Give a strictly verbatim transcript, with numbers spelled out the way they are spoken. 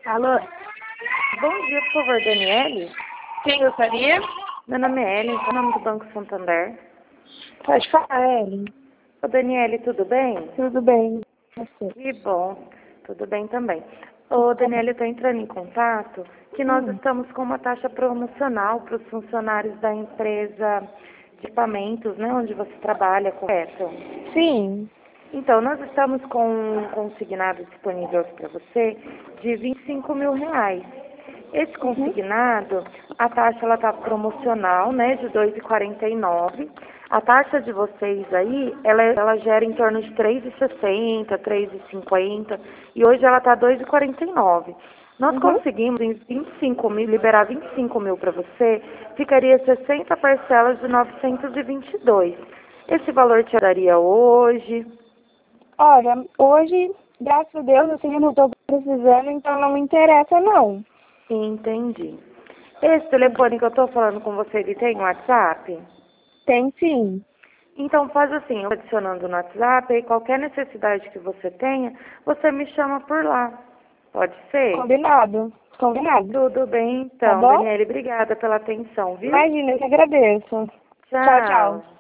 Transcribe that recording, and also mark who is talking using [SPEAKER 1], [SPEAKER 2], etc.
[SPEAKER 1] Alô?
[SPEAKER 2] Bom dia, por favor, Daniele.
[SPEAKER 1] Quem gostaria?
[SPEAKER 2] Meu nome é Ellen, sou o nome do Banco Santander.
[SPEAKER 1] Pode falar, Ellen.
[SPEAKER 2] Ô, Daniele, tudo bem?
[SPEAKER 1] Tudo bem. Você?
[SPEAKER 2] Que bom, tudo bem também. Ô, Daniele, eu estou entrando em contato que nós
[SPEAKER 1] Hum.
[SPEAKER 2] estamos com uma taxa promocional para os funcionários da empresa de equipamentos, né, onde você trabalha, correto?
[SPEAKER 1] Sim.
[SPEAKER 2] Então, nós estamos com um consignado disponível para você de vinte e cinco mil reais. Esse
[SPEAKER 1] Uhum.
[SPEAKER 2] consignado, a taxa ela está promocional, né, de dois vírgula quarenta e nove. A taxa de vocês aí, ela, ela gera em torno de três vírgula sessenta, três vírgula cinquenta e hoje ela está dois vírgula quarenta e nove. Nós
[SPEAKER 1] Uhum.
[SPEAKER 2] conseguimos em vinte e cinco mil, liberar vinte e cinco mil para você, ficaria sessenta parcelas de novecentos e vinte e dois. Esse valor te daria hoje?
[SPEAKER 1] Olha, hoje, graças a Deus, assim, eu não estou precisando, então não me interessa, não.
[SPEAKER 2] Entendi. Esse telefone que eu estou falando com você, ele tem WhatsApp?
[SPEAKER 1] Tem sim.
[SPEAKER 2] Então faz assim, eu adicionando no WhatsApp, e qualquer necessidade que você tenha, você me chama por lá. Pode ser?
[SPEAKER 1] Combinado. Combinado.
[SPEAKER 2] Tudo bem
[SPEAKER 1] Tá
[SPEAKER 2] então,
[SPEAKER 1] bom?
[SPEAKER 2] Daniele, obrigada pela atenção, viu?
[SPEAKER 1] Imagina, eu que agradeço. Tchau, tchau.
[SPEAKER 2] Tchau.